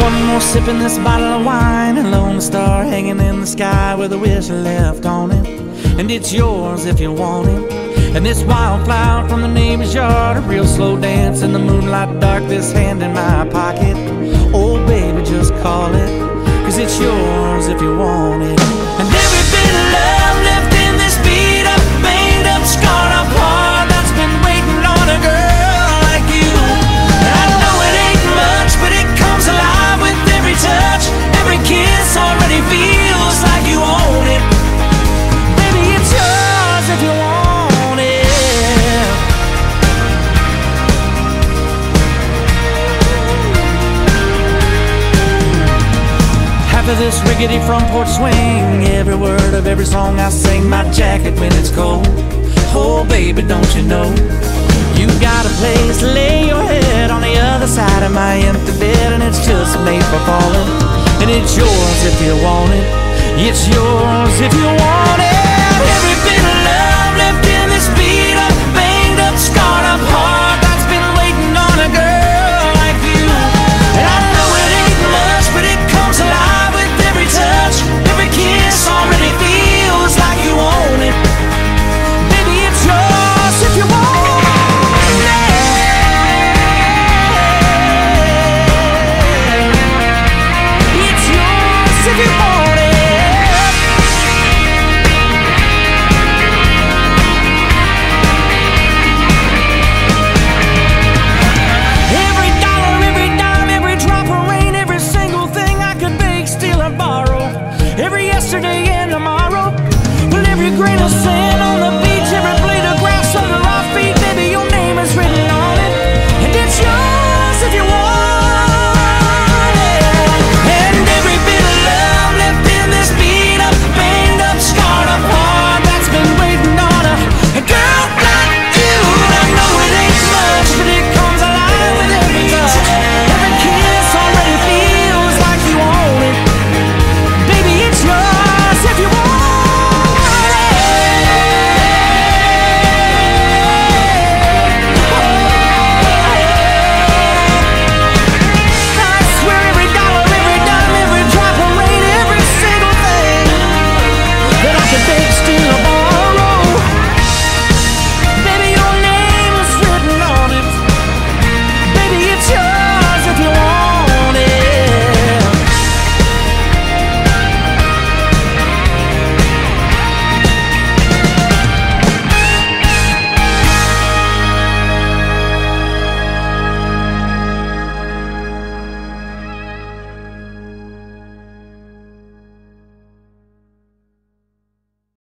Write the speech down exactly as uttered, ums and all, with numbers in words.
One more sip in this bottle of wine, and lone star hanging in the sky with a wish left on it. And it's yours if you want it. And this wildflower from the neighbor's yard, a real slow dance in the moonlight dark, this hand in my pocket. Oh baby, just call it, 'cause it's yours if you want it. And every bit of love left in this beat up, banged up, scarred up heart that's been waiting on a girl like you. I know it ain't much, but it comes alive with every touch. Every kiss already feels like you own it. Baby, it's yours if you want it. After this rickety front porch swing, every word of every song I sing, my jacket when it's cold. Oh baby, don't you know, you got a place to lay your head on the other side of my empty bed, and it's just made for falling. And it's yours if you want it. It's yours if you want it. Every bit of